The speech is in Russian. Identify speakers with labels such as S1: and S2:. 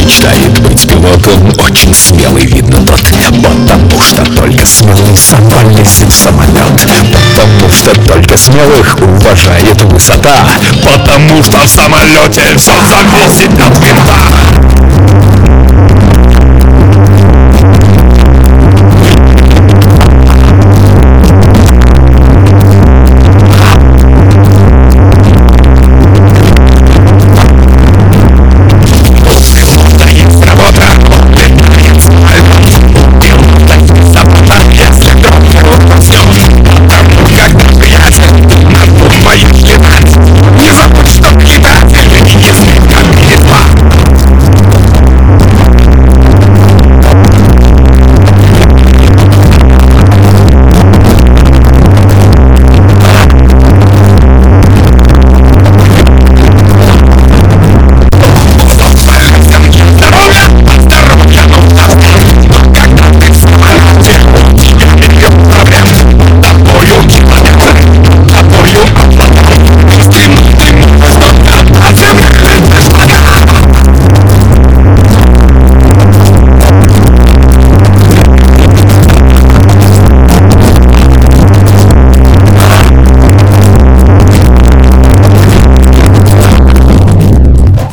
S1: мечтает быть пилотом, очень смелый, видно тот. Потому что только смелый сам полезет в самолет. Потому что только смелых уважает высота.
S2: Потому что в самолете все зависит от винта.